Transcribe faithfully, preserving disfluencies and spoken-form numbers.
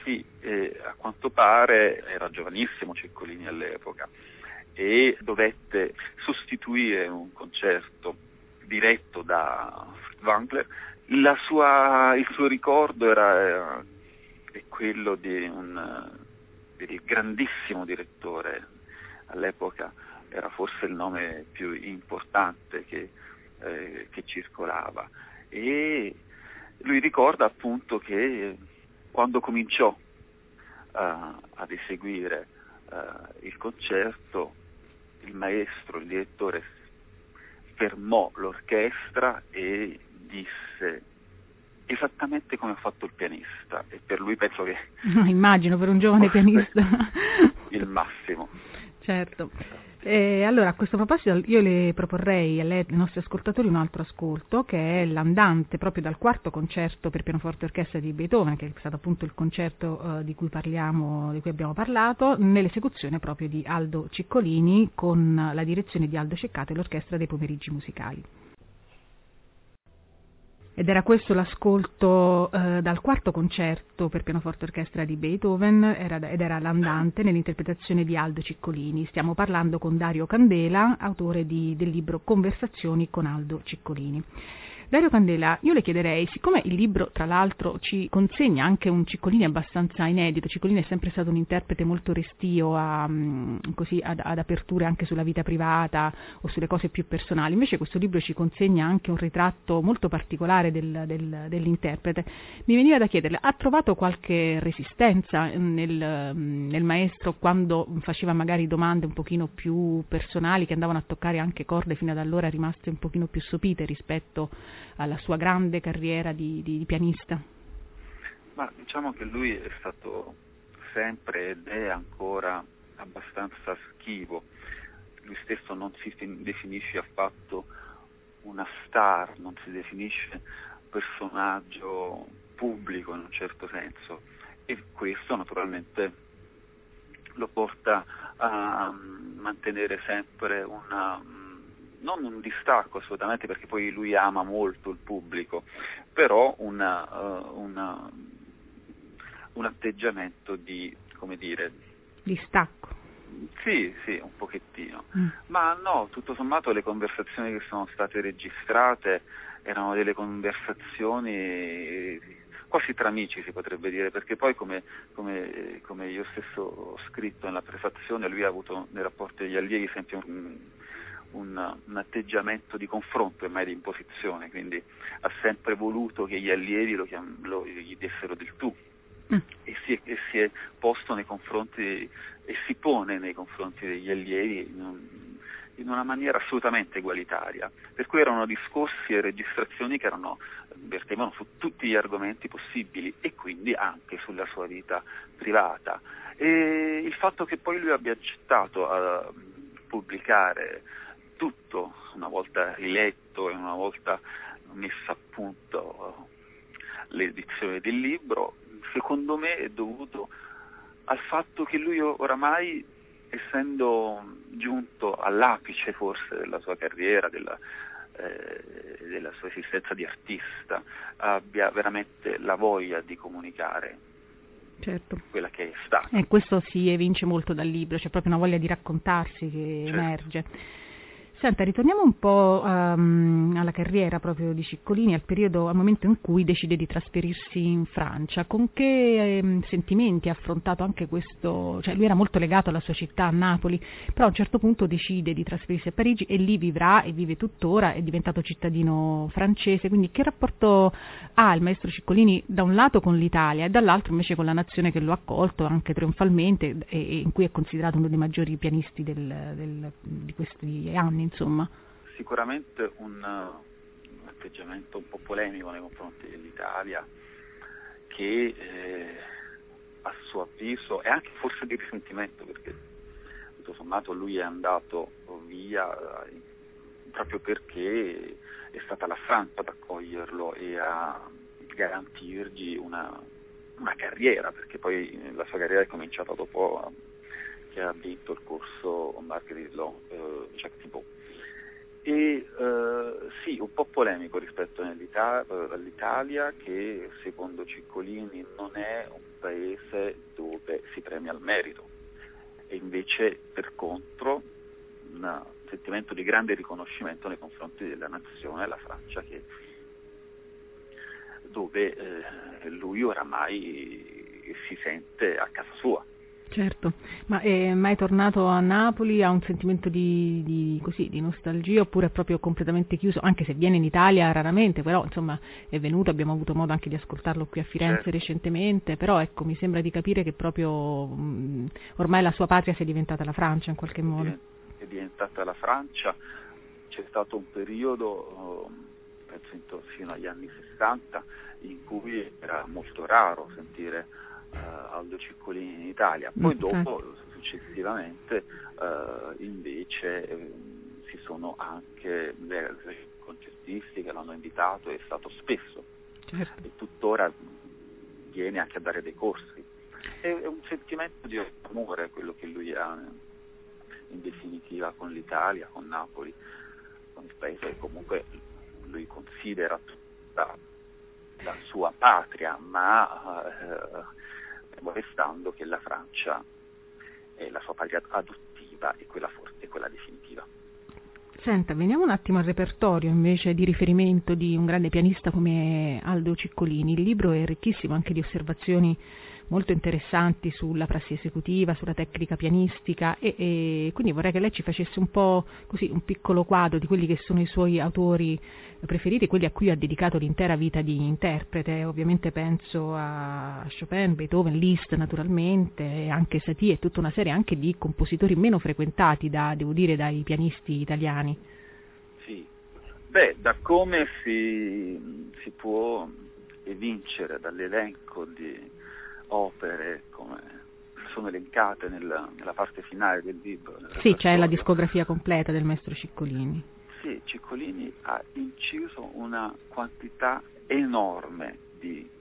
Sì, eh, a quanto pare era giovanissimo Ciccolini all'epoca e dovette sostituire un concerto diretto da Wagner. La sua, il suo ricordo era, era è quello di un di grandissimo direttore, all'epoca era forse il nome più importante che, eh, che circolava, e lui ricorda appunto che quando cominciò uh, ad eseguire uh, il concerto, il maestro, il direttore fermò l'orchestra e disse esattamente come ha fatto il pianista, e per lui penso che immagino per un giovane pianista il massimo. Certo. E allora, a questo proposito io le proporrei a lei, ai nostri ascoltatori, un altro ascolto che è l'andante proprio dal quarto concerto per pianoforte e orchestra di Beethoven, che è stato appunto il concerto uh, di cui parliamo, di cui abbiamo parlato, nell'esecuzione proprio di Aldo Ciccolini con la direzione di Aldo Ceccato e l'orchestra dei pomeriggi musicali. Ed era questo l'ascolto eh, dal quarto concerto per pianoforte e orchestra di Beethoven, era, ed era l'andante nell'interpretazione di Aldo Ciccolini. Stiamo parlando con Dario Candela, autore di, del libro Conversazioni con Aldo Ciccolini. Dario Candela, io le chiederei, siccome il libro tra l'altro ci consegna anche un Ciccolini abbastanza inedito, Ciccolini è sempre stato un interprete molto restio a, così, ad, ad aperture anche sulla vita privata o sulle cose più personali, invece questo libro ci consegna anche un ritratto molto particolare del, del, dell'interprete. Mi veniva da chiederle, ha trovato qualche resistenza nel, nel maestro quando faceva magari domande un pochino più personali che andavano a toccare anche corde fino ad allora rimaste un pochino più sopite rispetto alla sua grande carriera di, di, di pianista? Ma diciamo che lui è stato sempre ed è ancora abbastanza schivo. Lui stesso non si definisce affatto una star, non si definisce personaggio pubblico in un certo senso, e questo naturalmente lo porta a mantenere sempre una non un distacco assolutamente, perché poi lui ama molto il pubblico, però una, uh, una, un atteggiamento di, come dire, distacco. Sì, sì, un pochettino. Mm. Ma no, tutto sommato le conversazioni che sono state registrate erano delle conversazioni quasi tra amici, si potrebbe dire, perché poi come, come, come io stesso ho scritto nella prefazione, lui ha avuto nei rapporti degli allievi sempre un Un, un atteggiamento di confronto e mai di imposizione, quindi ha sempre voluto che gli allievi lo, chiam- lo gli dessero del tu, mm. e, si è, e si è posto nei confronti e si pone nei confronti degli allievi in, un, in una maniera assolutamente egualitaria, per cui erano discorsi e registrazioni che erano, vertevano su tutti gli argomenti possibili e quindi anche sulla sua vita privata, e il fatto che poi lui abbia accettato a pubblicare tutto, una volta riletto e una volta messa a punto l'edizione del libro, secondo me è dovuto al fatto che lui oramai, essendo giunto all'apice forse della sua carriera, della, eh, della sua esistenza di artista, abbia veramente la voglia di comunicare. Certo. Quella che è stata. E questo si evince molto dal libro, c'è proprio una voglia di raccontarsi che certo. emerge. Senta, ritorniamo un po' um, alla carriera proprio di Ciccolini, al periodo, al momento in cui decide di trasferirsi in Francia. Con che um, sentimenti ha affrontato anche questo? Cioè lui era molto legato alla sua città, a Napoli, però a un certo punto decide di trasferirsi a Parigi e lì vivrà e vive tuttora, è diventato cittadino francese, quindi che rapporto ha il maestro Ciccolini da un lato con l'Italia e dall'altro invece con la nazione che lo ha accolto anche trionfalmente e, e in cui è considerato uno dei maggiori pianisti del, del, di questi anni? Insomma. Sicuramente un, un atteggiamento un po' polemico nei confronti dell'Italia che eh, a suo avviso, e anche forse di risentimento, perché tutto sommato lui è andato via eh, proprio perché è stata la Francia ad accoglierlo e a garantirgli una, una carriera, perché poi la sua carriera è cominciata dopo che ha vinto il corso Marguerite Long, eh, Jacques Thibault. e eh, sì, un po' polemico rispetto all'Italia, che secondo Ciccolini non è un paese dove si premia il merito, e invece per contro un sentimento di grande riconoscimento nei confronti della nazione, la Francia, che, dove eh, lui oramai si sente a casa sua. Certo, ma è mai tornato a Napoli? Ha un sentimento di, di, così, di nostalgia, oppure è proprio completamente chiuso, anche se viene in Italia raramente, però insomma è venuto, abbiamo avuto modo anche di ascoltarlo qui a Firenze Certo. recentemente, però ecco, mi sembra di capire che proprio mh, ormai la sua patria sia diventata la Francia in qualche modo. È diventata la Francia. C'è stato un periodo, penso fino agli anni sessanta, in cui era molto raro sentire Uh, Aldo Ciccolini in Italia, poi dopo successivamente uh, invece eh, si sono anche le concertisti che l'hanno invitato, è stato spesso, certo. E tuttora viene anche a dare dei corsi. È, è un sentimento di amore quello che lui ha in definitiva con l'Italia, con Napoli, con il paese che comunque lui considera tutta la sua patria, ma uh, restando che la Francia è la sua patria adottiva e quella forte, quella definitiva. Senta, veniamo un attimo al repertorio invece di riferimento di un grande pianista come Aldo Ciccolini. Il libro è ricchissimo anche di osservazioni molto interessanti sulla prassi esecutiva, sulla tecnica pianistica e, e quindi vorrei che lei ci facesse un po' così un piccolo quadro di quelli che sono i suoi autori preferiti, quelli a cui ha dedicato l'intera vita di interprete. Ovviamente penso a Chopin, Beethoven, Liszt naturalmente, e anche Satie e tutta una serie anche di compositori meno frequentati da, devo dire, dai pianisti italiani. Sì, beh, da come si, si può evincere dall'elenco di opere come sono elencate nella, nella parte finale del libro. Sì, c'è la discografia completa del maestro Ciccolini. Sì, Ciccolini ha inciso una quantità enorme di